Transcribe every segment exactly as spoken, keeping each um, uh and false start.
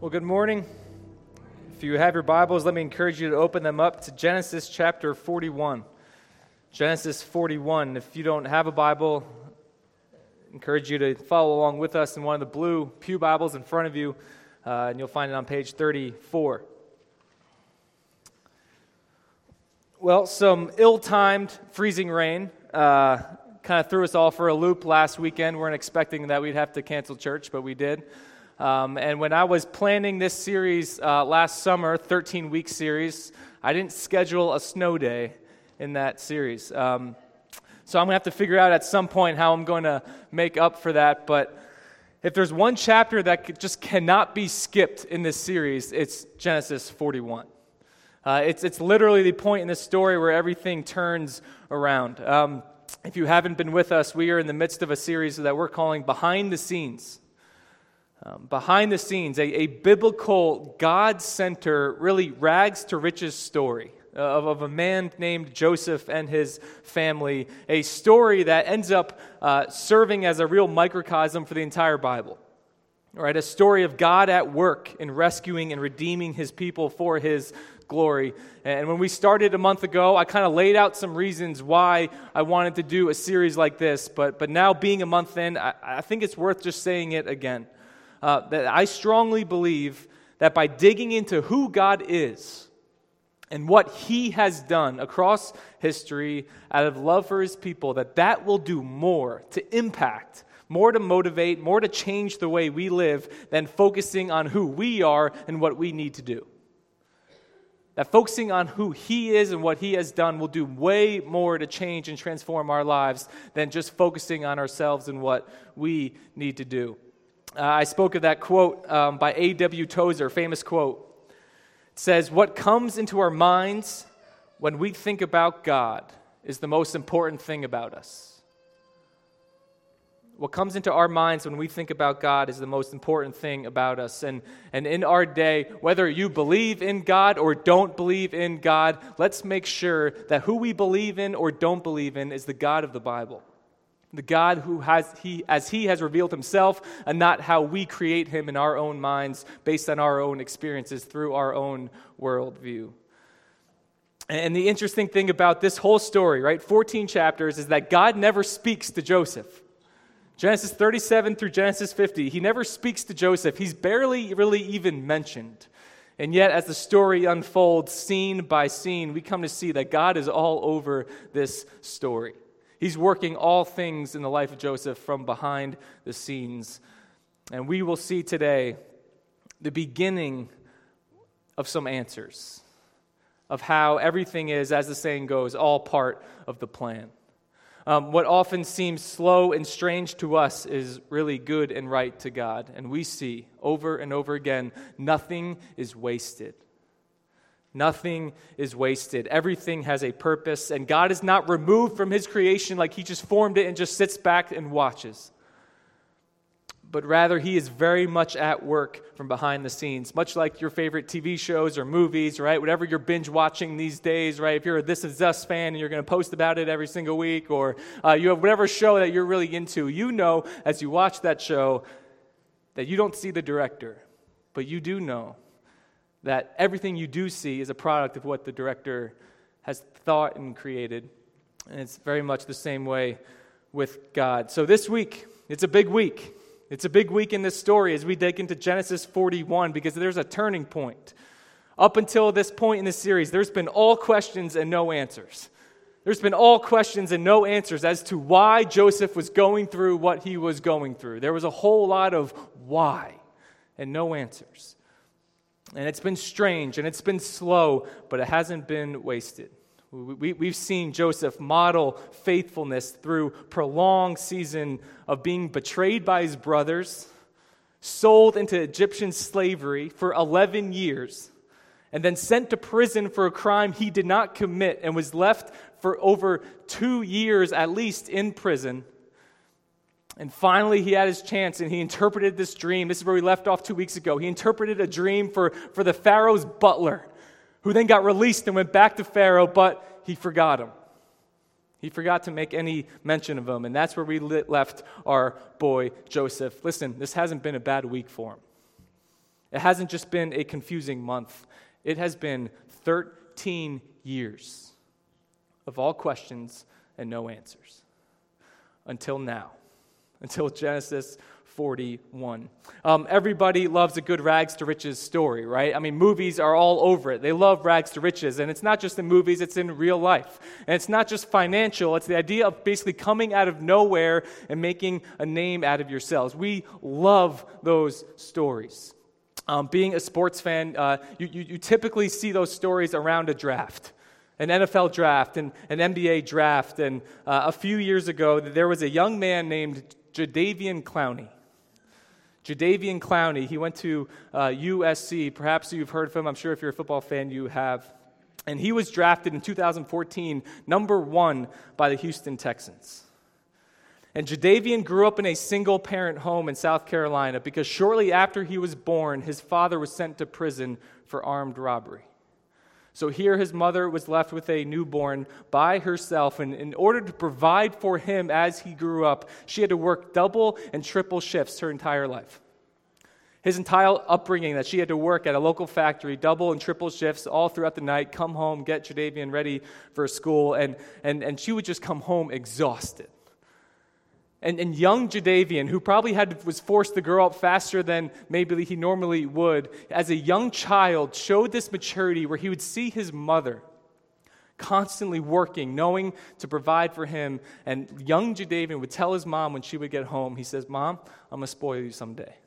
Well, good morning. If you have your Bibles, let me encourage you to open them up to Genesis chapter forty-one. Genesis forty-one. If you don't have a Bible, I encourage you to follow along with us in one of the blue pew Bibles in front of you, uh, and you'll find it on page thirty-four. Well, some ill-timed freezing rain uh, kind of threw us all for a loop last weekend. We weren't expecting that we'd have to cancel church, but we did. Um, and when I was planning this series uh, last summer, thirteen-week series, I didn't schedule a snow day in that series. Um, so I'm going to have to figure out at some point how I'm going to make up for that. But if there's one chapter that could, just cannot be skipped in this series, it's Genesis forty-one. Uh, it's, it's literally the point in this story where everything turns around. Um, if you haven't been with us, we are in the midst of a series that we're calling Behind the Scenes. Um, behind the scenes, a, a biblical, God-centered, really rags to riches story of, of a man named Joseph and his family, a story that ends up uh, serving as a real microcosm for the entire Bible. Right, a story of God at work in rescuing and redeeming his people for his glory. And when we started a month ago, I kind of laid out some reasons why I wanted to do a series like this, but, but now being a month in, I, I think it's worth just saying it again. Uh, that I strongly believe that by digging into who God is and what he has done across history out of love for his people, that that will do more to impact, more to motivate, more to change the way we live than focusing on who we are and what we need to do. That focusing on who he is and what he has done will do way more to change and transform our lives than just focusing on ourselves and what we need to do. Uh, I spoke of that quote um, by A W Tozer, famous quote. It says, "What comes into our minds when we think about God is the most important thing about us." What comes into our minds when we think about God is the most important thing about us. And, and in our day, whether you believe in God or don't believe in God, let's make sure that who we believe in or don't believe in is the God of the Bible. The God who has, he, as he has revealed himself, and not how we create him in our own minds based on our own experiences through our own worldview. And the interesting thing about this whole story, right, fourteen chapters, is that God never speaks to Joseph. Genesis thirty-seven through Genesis fifty, he never speaks to Joseph. He's barely really even mentioned. And yet, as the story unfolds, scene by scene, we come to see that God is all over this story. He's working all things in the life of Joseph from behind the scenes. And we will see today the beginning of some answers of how everything is, as the saying goes, all part of the plan. Um, what often seems slow and strange to us is really good and right to God. And we see over and over again, nothing is wasted. Nothing is wasted. Everything has a purpose, and God is not removed from his creation like he just formed it and just sits back and watches. But rather, he is very much at work from behind the scenes, much like your favorite T V shows or movies, right? Whatever you're binge watching these days, right? If you're a This Is Us fan and you're going to post about it every single week, or uh, you have whatever show that you're really into, you know as you watch that show that you don't see the director, but you do know that everything you do see is a product of what the director has thought and created. And it's very much the same way with God. So this week, it's a big week. It's a big week in this story as we dig into Genesis forty-one, because there's a turning point. Up until this point in this series, there's been all questions and no answers. There's been all questions and no answers as to why Joseph was going through what he was going through. There was a whole lot of why and no answers. And it's been strange, and it's been slow, but it hasn't been wasted. We, we, we've seen Joseph model faithfulness through prolonged season of being betrayed by his brothers, sold into Egyptian slavery for eleven years, and then sent to prison for a crime he did not commit, and was left for over two years at least in prison. And finally, he had his chance, and he interpreted this dream. This is where we left off two weeks ago. He interpreted a dream for, for the Pharaoh's butler, who then got released and went back to Pharaoh, but he forgot him. He forgot to make any mention of him, and that's where we left our boy Joseph. Listen, this hasn't been a bad week for him. It hasn't just been a confusing month. It has been thirteen years of all questions and no answers. Until now. Until Genesis forty-one. Um, everybody loves a good rags to riches story, right? I mean, movies are all over it. They love rags to riches, and it's not just in movies, it's in real life. And it's not just financial, it's the idea of basically coming out of nowhere and making a name out of yourselves. We love those stories. Um, being a sports fan, uh, you, you, you typically see those stories around a draft. An N F L draft and an N B A draft. And uh, a few years ago, there was a young man named Jadeveon Clowney. Jadeveon Clowney, he went to uh, U S C. Perhaps you've heard of him. I'm sure if you're a football fan, you have. And he was drafted in two thousand fourteen, number one by the Houston Texans. And Jadeveon grew up in a single-parent home in South Carolina because shortly after he was born, his father was sent to prison for armed robbery. So here his mother was left with a newborn by herself, and in order to provide for him as he grew up, she had to work double and triple shifts her entire life. His entire upbringing that she had to work at a local factory, double and triple shifts all throughout the night, come home, get Jadeveon ready for school, and, and, and she would just come home exhausted. And, and young Jadeveon, who probably had was forced to grow up faster than maybe he normally would, as a young child, showed this maturity where he would see his mother constantly working, knowing to provide for him. And young Jadeveon would tell his mom when she would get home, he says, "Mom, I'm going to spoil you someday.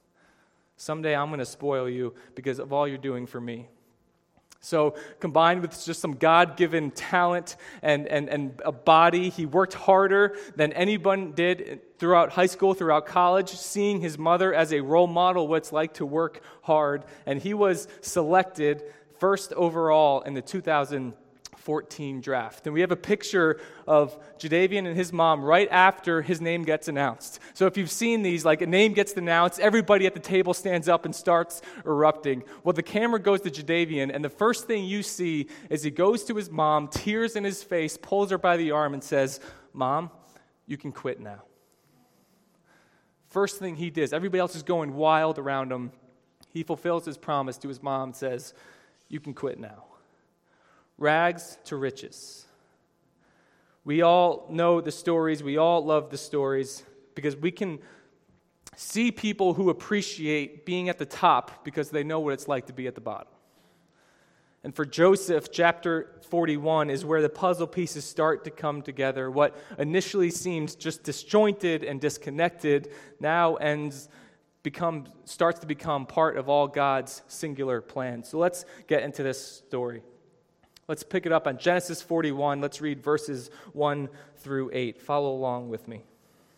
Someday I'm going to spoil you because of all you're doing for me." So combined with just some God-given talent and, and, and a body, he worked harder than anyone did throughout high school, throughout college, seeing his mother as a role model what it's like to work hard. And he was selected first overall in the two thousand fourteen draft. And we have a picture of Jadeveon and his mom right after his name gets announced. So if you've seen these, like a name gets announced, everybody at the table stands up and starts erupting. Well, the camera goes to Jadeveon, and the first thing you see is he goes to his mom, tears in his face, pulls her by the arm and says, "Mom, you can quit now." First thing he does, everybody else is going wild around him. He fulfills his promise to his mom and says, "You can quit now." Rags to riches. We all know the stories. We all love the stories because we can see people who appreciate being at the top because they know what it's like to be at the bottom. And for Joseph, chapter forty-one is where the puzzle pieces start to come together. What initially seems just disjointed and disconnected now ends become starts to become part of all God's singular plan. So let's get into this story. Let's pick it up on Genesis forty-one. Let's read verses one through eight. Follow along with me.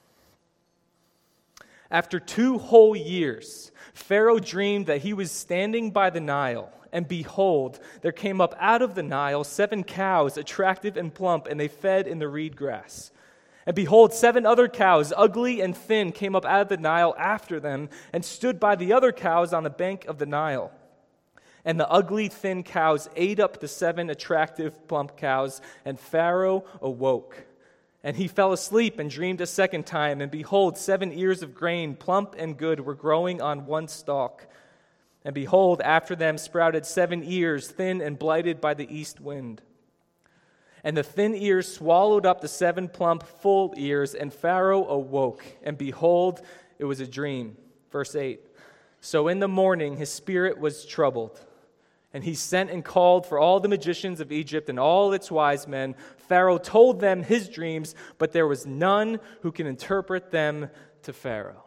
After two whole years, Pharaoh dreamed that he was standing by the Nile, and behold, there came up out of the Nile seven cows, attractive and plump, and they fed in the reed grass. And behold, seven other cows, ugly and thin, came up out of the Nile after them, and stood by the other cows on the bank of the Nile. And the ugly, thin cows ate up the seven attractive, plump cows, and Pharaoh awoke. And he fell asleep and dreamed a second time, and behold, seven ears of grain, plump and good, were growing on one stalk. And behold, after them sprouted seven ears, thin and blighted by the east wind. And the thin ears swallowed up the seven plump, full ears, and Pharaoh awoke. And behold, it was a dream. Verse eight. So in the morning his spirit was troubled, and he sent and called for all the magicians of Egypt and all its wise men. Pharaoh told them his dreams, but there was none who can interpret them to Pharaoh.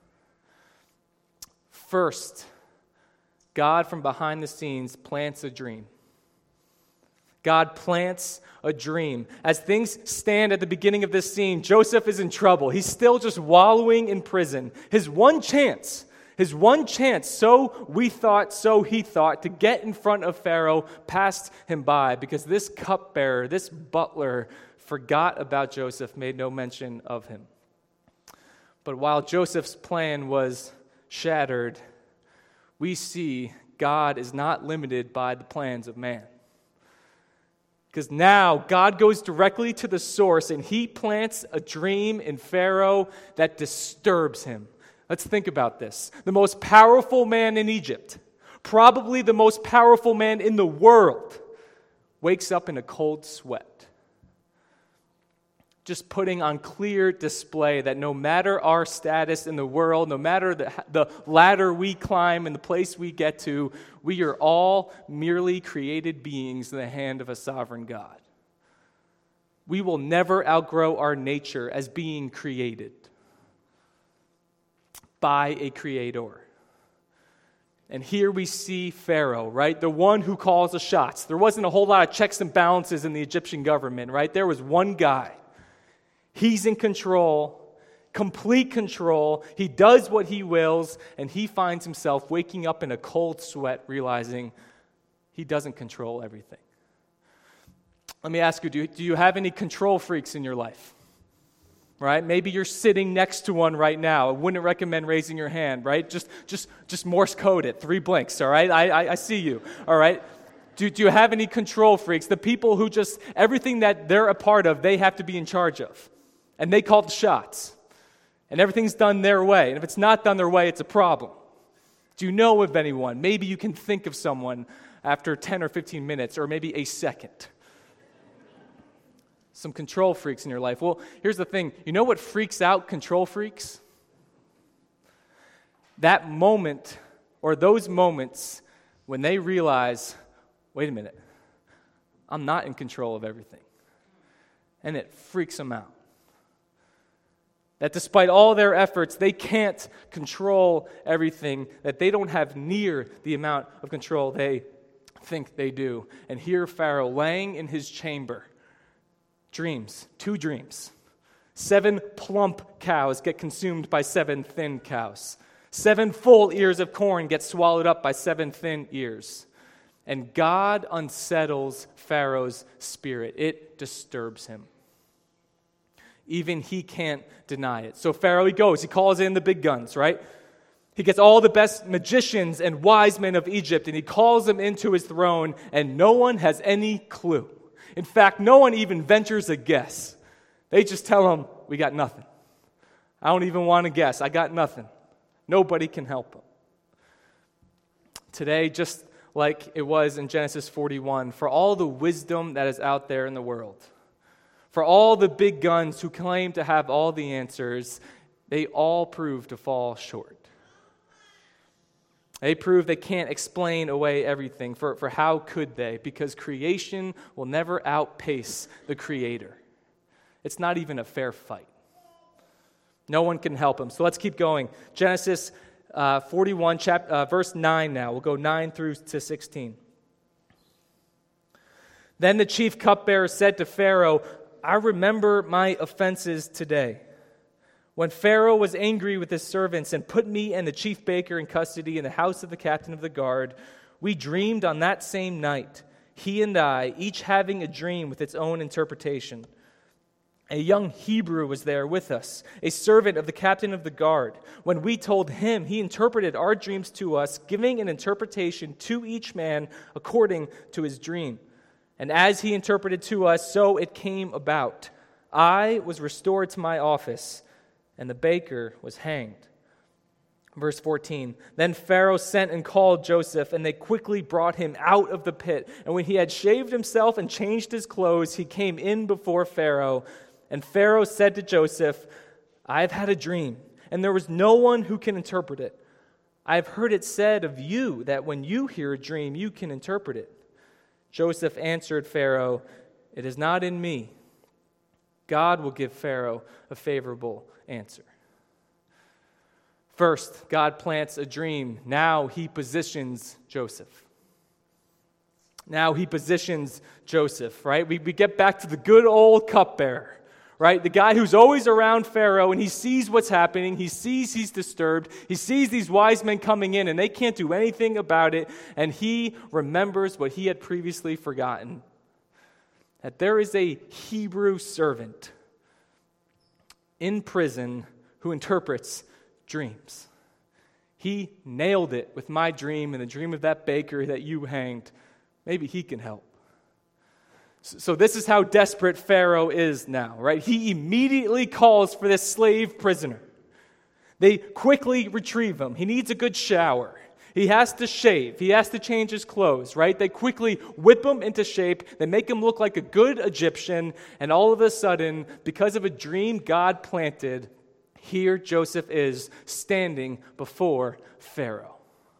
First, God from behind the scenes plants a dream. God plants a dream. As things stand at the beginning of this scene, Joseph is in trouble. He's still just wallowing in prison. His one chance His one chance, so we thought, so he thought, to get in front of Pharaoh passed him by because this cupbearer, this butler, forgot about Joseph, made no mention of him. But while Joseph's plan was shattered, we see God is not limited by the plans of man. Because now God goes directly to the source and he plants a dream in Pharaoh that disturbs him. Let's think about this. The most powerful man in Egypt, probably the most powerful man in the world, wakes up in a cold sweat. Just putting on clear display that no matter our status in the world, no matter the, the ladder we climb and the place we get to, we are all merely created beings in the hand of a sovereign God. We will never outgrow our nature as being created by a creator. And here we see Pharaoh, right? The one who calls the shots. There wasn't a whole lot of checks and balances in the Egyptian government, right? There was one guy. He's in control, complete control. He does what he wills, and he finds himself waking up in a cold sweat, realizing he doesn't control everything. Let me ask you, do you, do you have any control freaks in your life? Right? Maybe you're sitting next to one right now. I wouldn't recommend raising your hand, right? Just just, just Morse code it, three blinks, all right? I, I, I see you, all right? Do, do you have any control freaks? The people who just, everything that they're a part of, they have to be in charge of. And they call the shots. And everything's done their way. And if it's not done their way, it's a problem. Do you know of anyone? Maybe you can think of someone after ten or fifteen minutes, or maybe a second. Some control freaks in your life. Well, here's the thing. You know what freaks out control freaks? That moment, or those moments, when they realize, wait a minute, I'm not in control of everything. And it freaks them out. That despite all their efforts, they can't control everything, that they don't have near the amount of control they think they do. And here Pharaoh, laying in his chamber, dreams, two dreams. Seven plump cows get consumed by seven thin cows. Seven full ears of corn get swallowed up by seven thin ears. And God unsettles Pharaoh's spirit. It disturbs him. Even he can't deny it. So Pharaoh, he goes, he calls in the big guns, right? He gets all the best magicians and wise men of Egypt, and he calls them into his throne, and no one has any clue. In fact, no one even ventures a guess. They just tell him, we got nothing. I don't even want to guess. I got nothing. Nobody can help him. Today, just like it was in Genesis forty-one, for all the wisdom that is out there in the world, for all the big guns who claim to have all the answers, they all prove to fall short. They prove they can't explain away everything. For, for how could they? Because creation will never outpace the Creator. It's not even a fair fight. No one can help him. So let's keep going. Genesis uh, forty-one, chap- uh, verse nine now. We'll go nine through to sixteen. Then the chief cupbearer said to Pharaoh, I remember my offenses today. When Pharaoh was angry with his servants and put me and the chief baker in custody in the house of the captain of the guard, we dreamed on that same night, he and I, each having a dream with its own interpretation. A young Hebrew was there with us, a servant of the captain of the guard. When we told him, he interpreted our dreams to us, giving an interpretation to each man according to his dream. And as he interpreted to us, so it came about. I was restored to my office, and the baker was hanged. Verse fourteen, then Pharaoh sent and called Joseph, and they quickly brought him out of the pit. And when he had shaved himself and changed his clothes, he came in before Pharaoh. And Pharaoh said to Joseph, I have had a dream, and there was no one who can interpret it. I have heard it said of you that when you hear a dream, you can interpret it. Joseph answered Pharaoh, it is not in me. God will give Pharaoh a favorable answer. First, God plants a dream. Now he positions Joseph. Now he positions Joseph, right? We, we get back to the good old cupbearer, right? The guy who's always around Pharaoh, and he sees what's happening. He sees he's disturbed. He sees these wise men coming in, and they can't do anything about it. And he remembers what he had previously forgotten, that there is a Hebrew servant in prison who interprets dreams. He nailed it with my dream and the dream of that baker that you hanged. Maybe he can help. So this is how desperate Pharaoh is now, right? He immediately calls for this slave prisoner. They quickly retrieve him. He needs a good shower. He has to shave. He has to change his clothes, right? They quickly whip him into shape. They make him look like a good Egyptian. And all of a sudden, because of a dream God planted, here Joseph is standing before Pharaoh.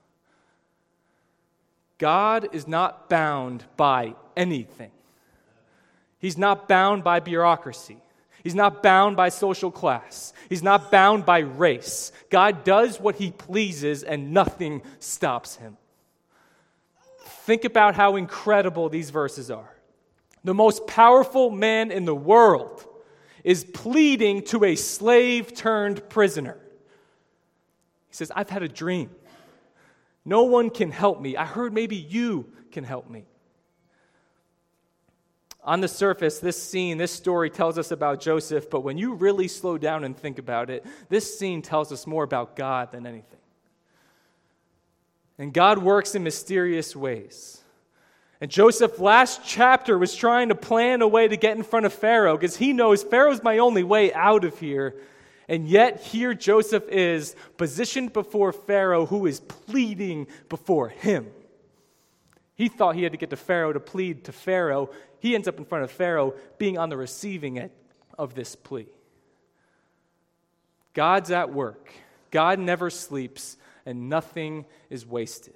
God is not bound by anything. He's not bound by bureaucracy. He's not bound by social class. He's not bound by race. God does what he pleases and nothing stops him. Think about how incredible these verses are. The most powerful man in the world is pleading to a slave turned prisoner. He says, I've had a dream. No one can help me. I heard maybe you can help me. On the surface, this scene, this story tells us about Joseph, but when you really slow down and think about it, this scene tells us more about God than anything. And God works in mysterious ways. And Joseph, last chapter, was trying to plan a way to get in front of Pharaoh because he knows Pharaoh's my only way out of here. And yet here Joseph is positioned before Pharaoh, who is pleading before him. He thought he had to get to Pharaoh to plead to Pharaoh. He ends up in front of Pharaoh being on the receiving end of this plea. God's at work. God never sleeps, and nothing is wasted.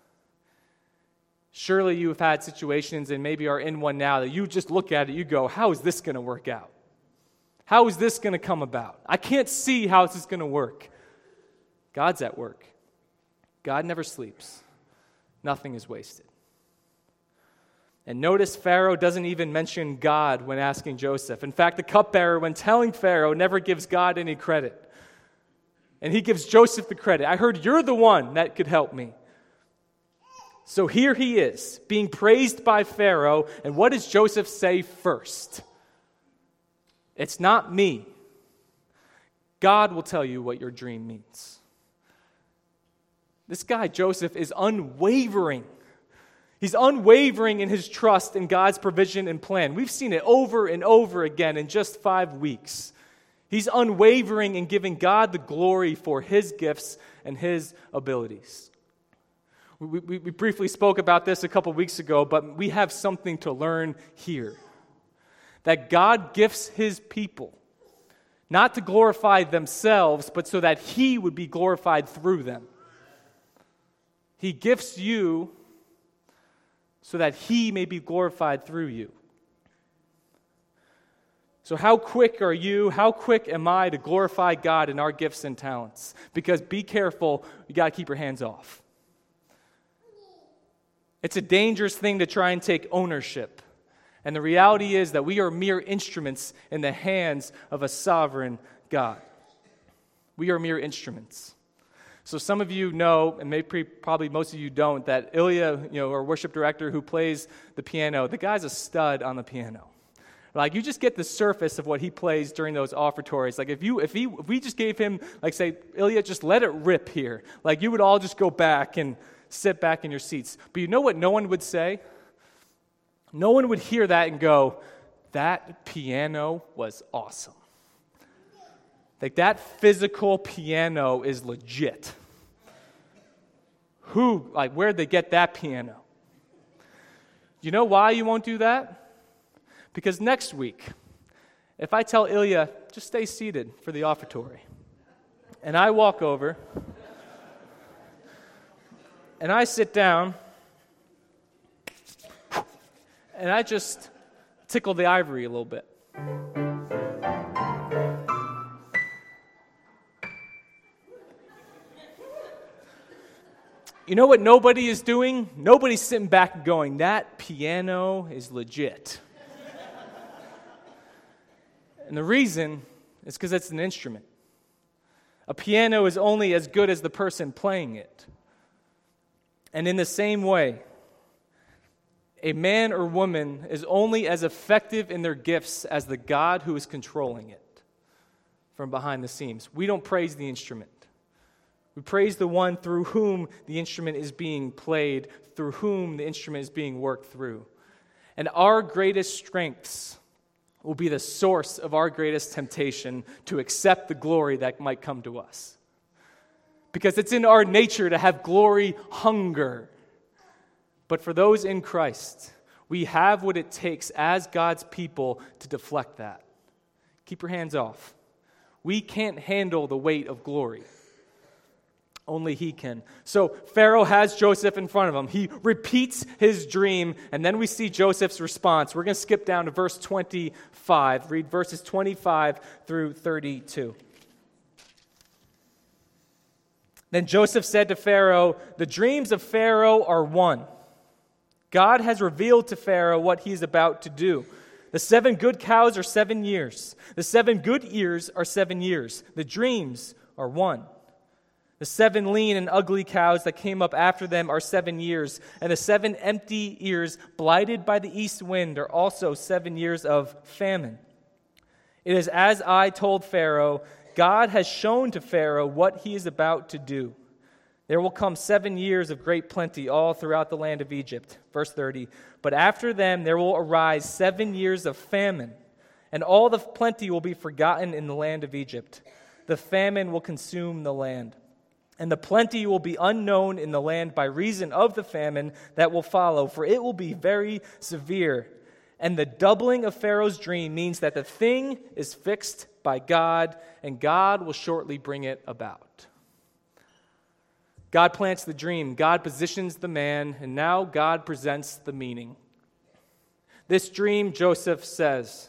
Surely you have had situations, and maybe are in one now, that you just look at it, you go, how is this going to work out? How is this going to come about? I can't see how this is going to work. God's at work. God never sleeps. Nothing is wasted. And notice Pharaoh doesn't even mention God when asking Joseph. In fact, the cupbearer, when telling Pharaoh, never gives God any credit. And he gives Joseph the credit. I heard you're the one that could help me. So here he is, being praised by Pharaoh. And what does Joseph say first? It's not me. God will tell you what your dream means. This guy, Joseph, is unwavering. He's unwavering in his trust in God's provision and plan. We've seen it over and over again in just five weeks. He's unwavering in giving God the glory for his gifts and his abilities. We, we, we briefly spoke about this a couple weeks ago, but we have something to learn here. That God gifts his people, not to glorify themselves, but so that he would be glorified through them. He gifts you so that he may be glorified through you. So how quick are you, how quick am I to glorify God in our gifts and talents? Because be careful, you got to keep your hands off. It's a dangerous thing to try and take ownership. And the reality is that we are mere instruments in the hands of a sovereign God. We are mere instruments. So some of you know, and maybe probably most of you don't, that Ilya, you know, our worship director who plays the piano, the guy's a stud on the piano. Like, you just get the surface of what he plays during those offertories. Like, if you, if he, if we just gave him, like, say, Ilya, just let it rip here. Like, you would all just go back and sit back in your seats. But you know what no one would say? No one would hear that and go, that piano was awesome. Like, that physical piano is legit. Who, like, where'd they get that piano? You know why you won't do that? Because next week, if I tell Ilya, just stay seated for the offertory, and I walk over, and I sit down, and I just tickle the ivory a little bit. You know what nobody is doing? Nobody's sitting back and going, that piano is legit. And the reason is because it's an instrument. A piano is only as good as the person playing it. And in the same way, a man or woman is only as effective in their gifts as the God who is controlling it from behind the scenes. We don't praise the instrument. We praise the one through whom the instrument is being played, through whom the instrument is being worked through. And our greatest strengths will be the source of our greatest temptation to accept the glory that might come to us. because it's in our nature to have glory hunger. But for those in Christ, we have what it takes as God's people to deflect that. Keep your hands off. We can't handle the weight of glory. Only he can. So Pharaoh has Joseph in front of him. He repeats his dream, and then we see Joseph's response. We're going to skip down to verse twenty-five. Read verses twenty-five through thirty-two. Then Joseph said to Pharaoh, "The dreams of Pharaoh are one. God has revealed to Pharaoh what he is about to do. The seven good cows are seven years. The seven good ears are seven years. The dreams are one. The seven lean and ugly cows that came up after them are seven years, and the seven empty ears blighted by the east wind are also seven years of famine. It is as I told Pharaoh, God has shown to Pharaoh what he is about to do. There will come seven years of great plenty all throughout the land of Egypt." Verse thirty, "But after them there will arise seven years of famine, and all the plenty will be forgotten in the land of Egypt. The famine will consume the land. And the plenty will be unknown in the land by reason of the famine that will follow, for it will be very severe. And the doubling of Pharaoh's dream means that the thing is fixed by God, and God will shortly bring it about." God plants the dream, God positions the man, and now God presents the meaning. This dream, Joseph says,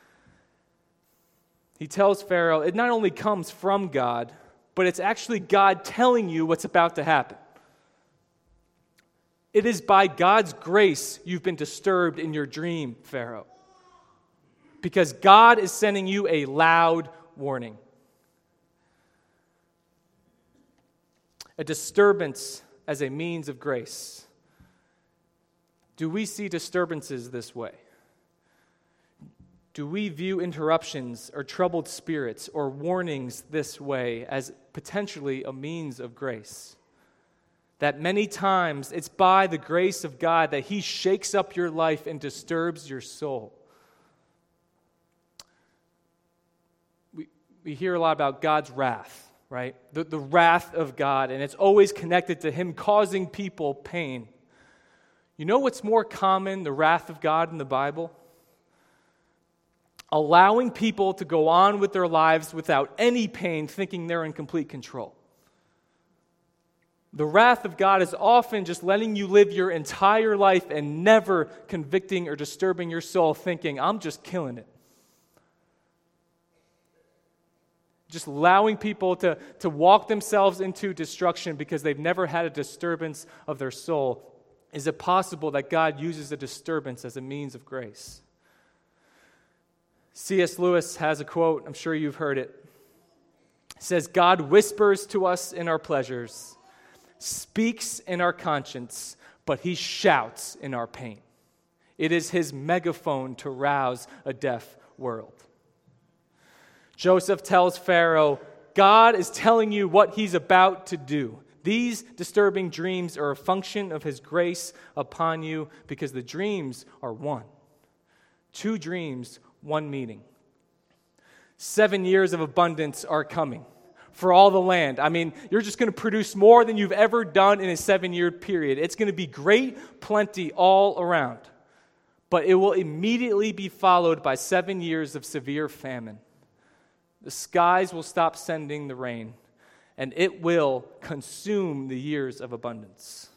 he tells Pharaoh, it not only comes from God, but it's actually God telling you what's about to happen. It is by God's grace you've been disturbed in your dream, Pharaoh. Because God is sending you a loud warning. A disturbance as a means of grace. Do we see disturbances this way? Do we view interruptions or troubled spirits or warnings this way as potentially a means of grace? That many times it's by the grace of God that he shakes up your life and disturbs your soul. We, we hear a lot about God's wrath, right? The, the wrath of God, and it's always connected to him causing people pain. You know what's more common, the wrath of God in the Bible? Allowing people to go on with their lives without any pain, thinking they're in complete control. The wrath of God is often just letting you live your entire life and never convicting or disturbing your soul, thinking, I'm just killing it. Just allowing people to, to walk themselves into destruction because they've never had a disturbance of their soul. Is it possible that God uses a disturbance as a means of grace? C S Lewis has a quote, I'm sure you've heard it. It says, God whispers to us in our pleasures, speaks in our conscience, but he shouts in our pain. It is his megaphone to rouse a deaf world. Joseph tells Pharaoh, God is telling you what he's about to do. These disturbing dreams are a function of his grace upon you because the dreams are one. Two dreams, one meaning. Seven years of abundance are coming for all the land. I mean, you're just going to produce more than you've ever done in a seven-year period. It's going to be great plenty all around. But it will immediately be followed by seven years of severe famine. The skies will stop sending the rain, and it will consume the years of abundance.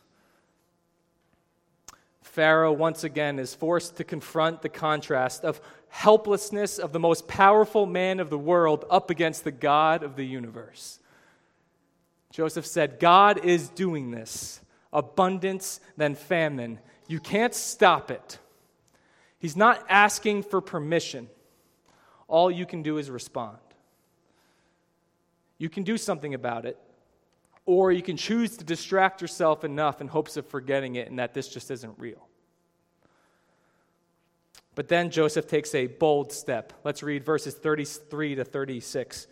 Pharaoh, once again, is forced to confront the contrast of helplessness of the most powerful man of the world up against the God of the universe. Joseph said, God is doing this. Abundance, then famine. You can't stop it. He's not asking for permission. All you can do is respond. You can do something about it, or you can choose to distract yourself enough in hopes of forgetting it and that this just isn't real. But then Joseph takes a bold step. Let's read verses thirty-three to thirty-six.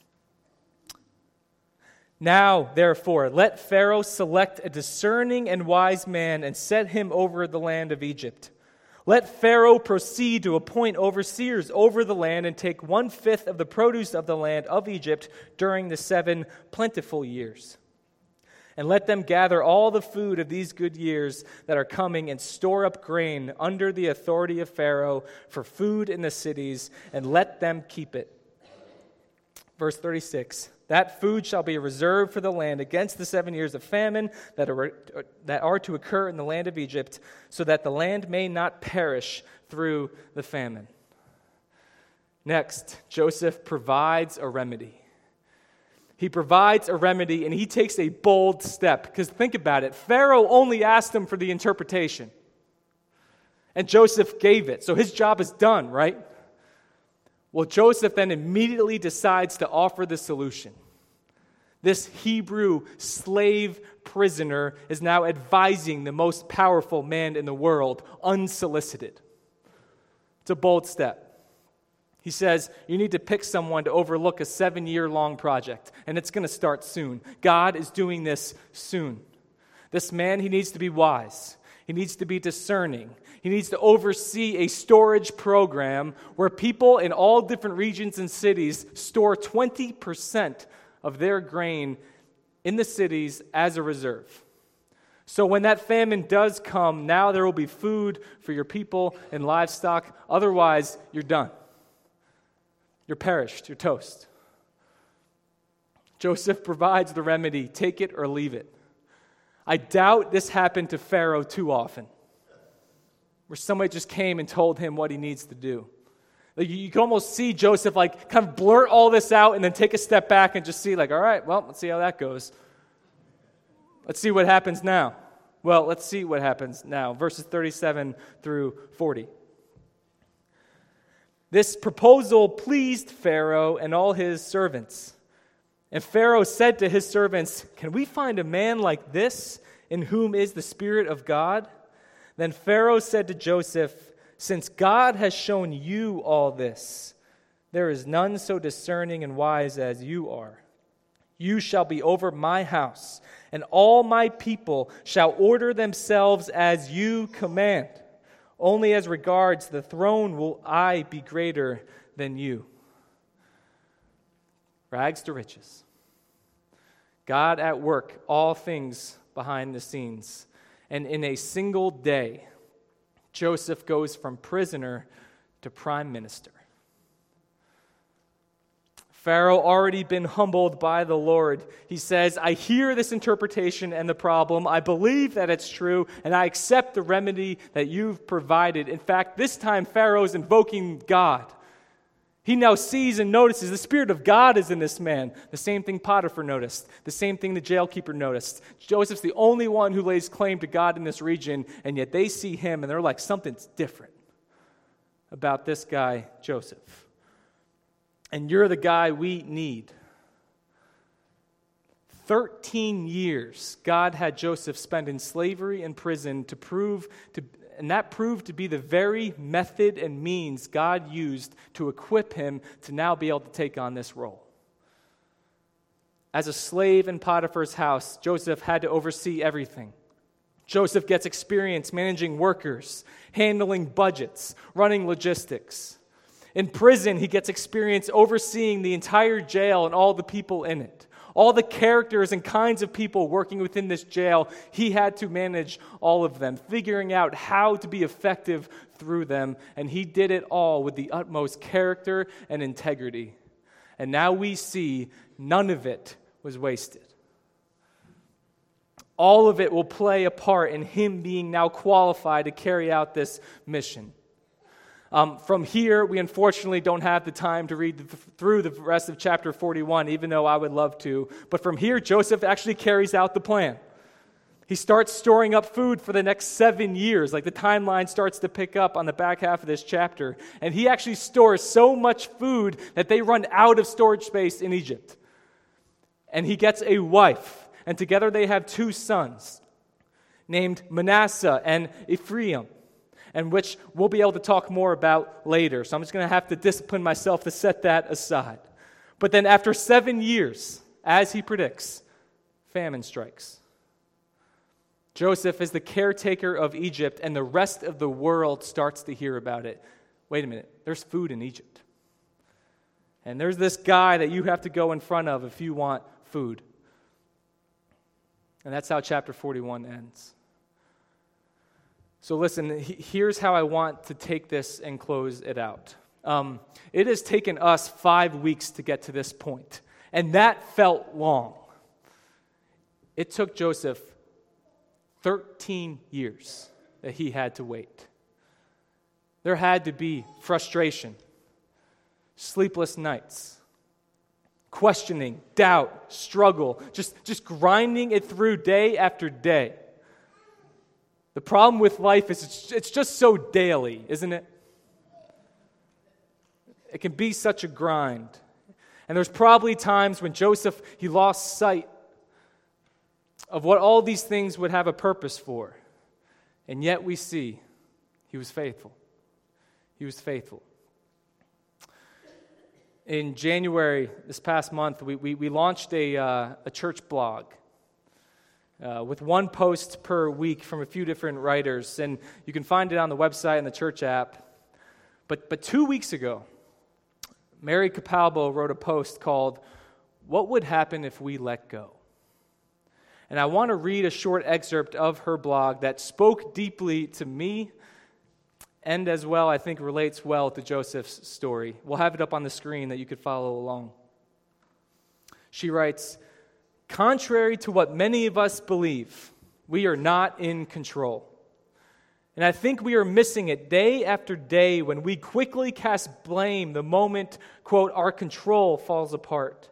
Now, therefore, let Pharaoh select a discerning and wise man and set him over the land of Egypt. Let Pharaoh proceed to appoint overseers over the land and take one-fifth of the produce of the land of Egypt during the seven plentiful years. And let them gather all the food of these good years that are coming and store up grain under the authority of Pharaoh for food in the cities, and let them keep it. Verse thirty-six, that food shall be reserved for the land against the seven years of famine that are, that are to occur in the land of Egypt, so that the land may not perish through the famine. Next, Joseph provides a remedy. He provides a remedy, and he takes a bold step. Because think about it. Pharaoh only asked him for the interpretation. And Joseph gave it. So his job is done, right? Well, Joseph then immediately decides to offer the solution. This Hebrew slave prisoner is now advising the most powerful man in the world, unsolicited. It's a bold step. He says, you need to pick someone to overlook a seven-year-long project, and it's going to start soon. God is doing this soon. This man, he needs to be wise. He needs to be discerning. He needs to oversee a storage program where people in all different regions and cities store twenty percent of their grain in the cities as a reserve. So when that famine does come, now there will be food for your people and livestock. Otherwise, you're done. You're perished. You're toast. Joseph provides the remedy. Take it or leave it. I doubt this happened to Pharaoh too often, where somebody just came and told him what he needs to do. Like, you can almost see Joseph like kind of blurt all this out and then take a step back and just see like, all right, well, let's see how that goes. Let's see what happens now. Well, let's see what happens now. Verses thirty-seven through forty. This proposal pleased Pharaoh and all his servants. And Pharaoh said to his servants, can we find a man like this in whom is the Spirit of God? Then Pharaoh said to Joseph, since God has shown you all this, there is none so discerning and wise as you are. You shall be over my house, and all my people shall order themselves as you command. Only as regards the throne will I be greater than you. Rags to riches. God at work, all things behind the scenes. And in a single day, Joseph goes from prisoner to prime minister. Pharaoh already been humbled by the Lord. He says, I hear this interpretation and the problem. I believe that it's true, and I accept the remedy that you've provided. In fact, this time Pharaoh's invoking God. He now sees and notices the Spirit of God is in this man. The same thing Potiphar noticed. The same thing the jailkeeper noticed. Joseph's the only one who lays claim to God in this region, and yet they see him and they're like, something's different about this guy, Joseph. And you're the guy we need. Thirteen years God had Joseph spend in slavery and prison to prove to And that proved to be the very method and means God used to equip him to now be able to take on this role. As a slave in Potiphar's house, Joseph had to oversee everything. Joseph gets experience managing workers, handling budgets, running logistics. In prison, he gets experience overseeing the entire jail and all the people in it. All the characters and kinds of people working within this jail, he had to manage all of them, figuring out how to be effective through them, and he did it all with the utmost character and integrity. And now we see none of it was wasted. All of it will play a part in him being now qualified to carry out this mission. Um, from here, we unfortunately don't have the time to read the, through the rest of chapter forty-one, even though I would love to. But from here, Joseph actually carries out the plan. He starts storing up food for the next seven years. Like the timeline starts to pick up on the back half of this chapter. And he actually stores so much food that they run out of storage space in Egypt. And he gets a wife. And together they have two sons named Manasseh and Ephraim, and which we'll be able to talk more about later. So I'm just going to have to discipline myself to set that aside. But then after seven years, as he predicts, famine strikes. Joseph is the caretaker of Egypt, and the rest of the world starts to hear about it. Wait a minute, there's food in Egypt. And there's this guy that you have to go in front of if you want food. And that's how chapter forty-one ends. So listen, here's how I want to take this and close it out. Um, it has taken us five weeks to get to this point, and that felt long. It took Joseph thirteen years that he had to wait. There had to be frustration, sleepless nights, questioning, doubt, struggle, just, just grinding it through day after day. The problem with life is it's, it's just so daily, isn't it? It can be such a grind. And there's probably times when Joseph, he lost sight of what all these things would have a purpose for. And yet we see he was faithful. He was faithful. In January, this past month, we, we, we launched a, uh, a church blog uh, with one post per week from a few different writers. And you can find it on the website and the church app. But, but two weeks ago, Mary Capalbo wrote a post called, "What Would Happen If We Let Go?" And I want to read a short excerpt of her blog that spoke deeply to me and as well, I think, relates well to Joseph's story. We'll have it up on the screen that you could follow along. She writes, "Contrary to what many of us believe, we are not in control. And I think we are missing it day after day when we quickly cast blame the moment, quote, our control falls apart.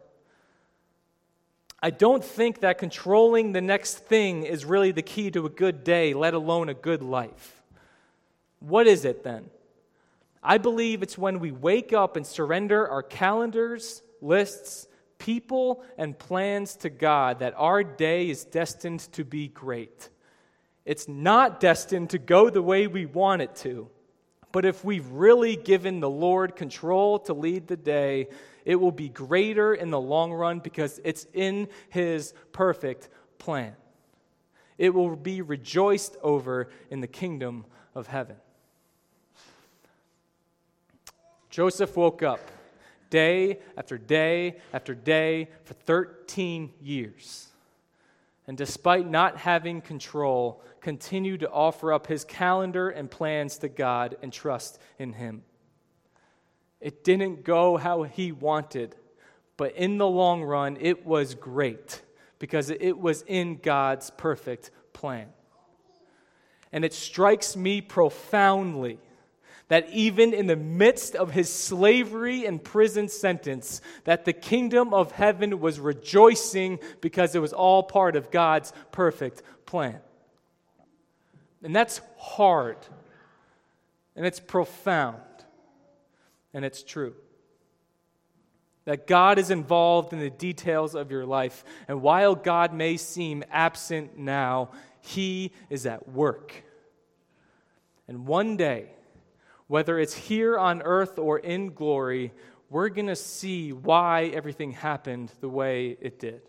I don't think that controlling the next thing is really the key to a good day, let alone a good life. What is it then? I believe it's when we wake up and surrender our calendars, lists, people, and plans to God that our day is destined to be great. It's not destined to go the way we want it to. But if we've really given the Lord control to lead the day, it will be greater in the long run because it's in His perfect plan. It will be rejoiced over in the kingdom of heaven." Joseph woke up day after day after day for thirteen years. And despite not having control, continued to offer up his calendar and plans to God and trust in Him. It didn't go how he wanted, but in the long run, it was great because it was in God's perfect plan. And it strikes me profoundly that even in the midst of his slavery and prison sentence, that the kingdom of heaven was rejoicing because it was all part of God's perfect plan. And that's hard, and it's profound, and it's true. That God is involved in the details of your life, and while God may seem absent now, He is at work. And one day, whether it's here on earth or in glory, we're going to see why everything happened the way it did.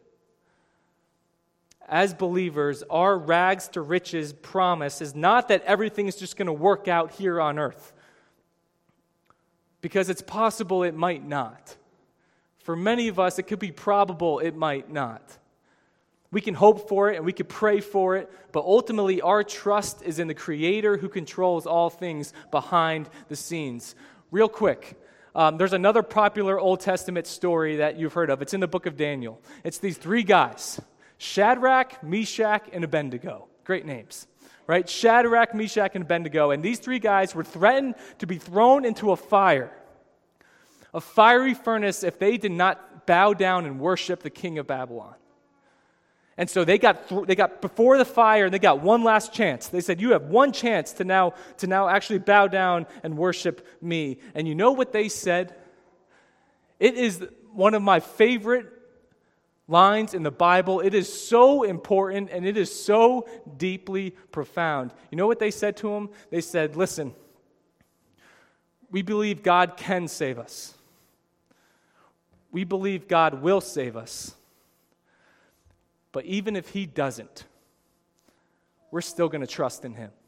As believers, our rags to riches promise is not that everything is just going to work out here on earth. Because it's possible it might not. For many of us, it could be probable it might not. We can hope for it and we can pray for it, but ultimately our trust is in the Creator who controls all things behind the scenes. Real quick, um, there's another popular Old Testament story that you've heard of. It's in the book of Daniel. It's these three guys, Shadrach, Meshach, and Abednego. Great names, right? Shadrach, Meshach, and Abednego. And these three guys were threatened to be thrown into a fire, a fiery furnace, if they did not bow down and worship the king of Babylon. And so they got th- they got before the fire, and they got one last chance. They said, "You have one chance to now to now actually bow down and worship me." And you know what they said? It is one of my favorite lines in the Bible. It is so important, and it is so deeply profound. You know what they said to him? They said, "Listen, we believe God can save us. We believe God will save us. But even if He doesn't, we're still going to trust in him.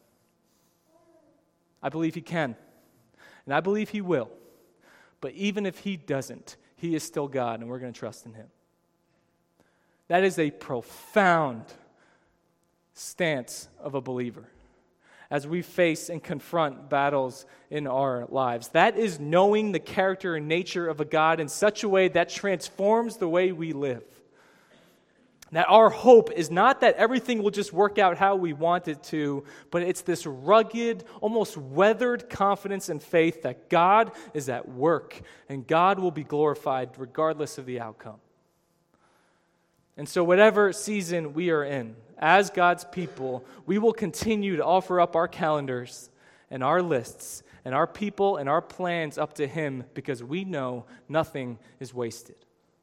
I believe he can, and I believe he will. But even if he doesn't, he is still God, and we're going to trust in him. That is a profound stance of a believer as we face and confront battles in our lives. That is knowing the character and nature of a God in such a way that transforms the way we live. That our hope is not that everything will just work out how we want it to, but it's this rugged, almost weathered confidence and faith that God is at work and God will be glorified regardless of the outcome. And so whatever season we are in, as God's people, we will continue to offer up our calendars and our lists and our people and our plans up to him because we know nothing is wasted.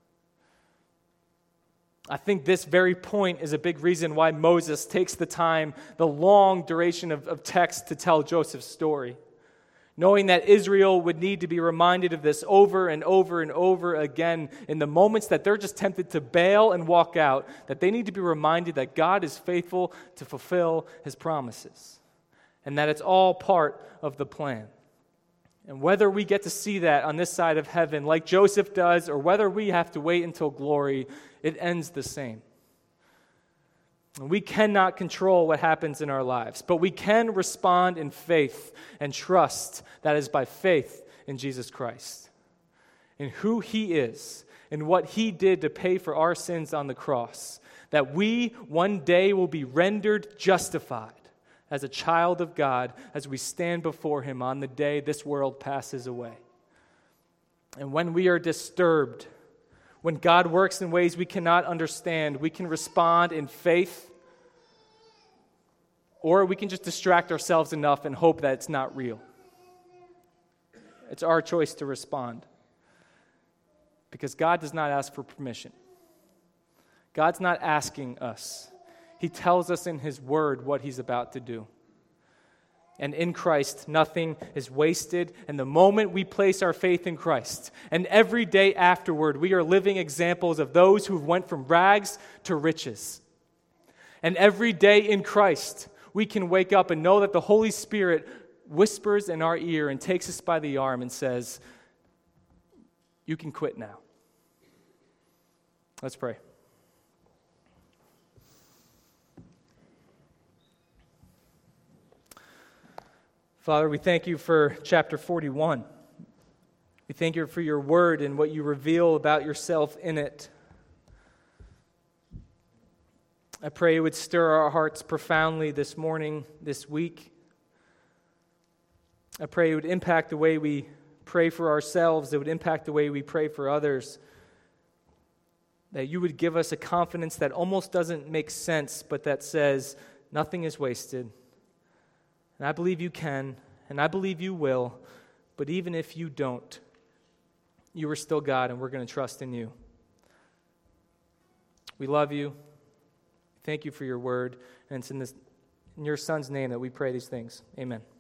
I think this very point is a big reason why Moses takes the time, the long duration of, of text to tell Joseph's story. Knowing that Israel would need to be reminded of this over and over and over again in the moments that they're just tempted to bail and walk out, that they need to be reminded that God is faithful to fulfill his promises, and that it's all part of the plan. And whether we get to see that on this side of heaven like Joseph does, or whether we have to wait until glory, it ends the same. And we cannot control what happens in our lives, but we can respond in faith and trust that is by faith in Jesus Christ, in who he is, and what he did to pay for our sins on the cross, that we one day will be rendered justified as a child of God as we stand before him on the day this world passes away. And when we are disturbed, when God works in ways we cannot understand, we can respond in faith, or we can just distract ourselves enough and hope that it's not real. It's our choice to respond, because God does not ask for permission. God's not asking us. He tells us in his word what he's about to do. And in Christ, nothing is wasted. And the moment we place our faith in Christ, and every day afterward, we are living examples of those who went from rags to riches. And every day in Christ, we can wake up and know that the Holy Spirit whispers in our ear and takes us by the arm and says, "You can quit now." Let's pray. Father, we thank you for chapter forty-one. We thank you for your word and what you reveal about yourself in it. I pray it would stir our hearts profoundly this morning, this week. I pray it would impact the way we pray for ourselves. It would impact the way we pray for others. That you would give us a confidence that almost doesn't make sense, but that says nothing is wasted. And I believe you can, and I believe you will, but even if you don't, you are still God, and we're going to trust in you. We love you. Thank you for your word, and it's in, this, in your Son's name that we pray these things. Amen.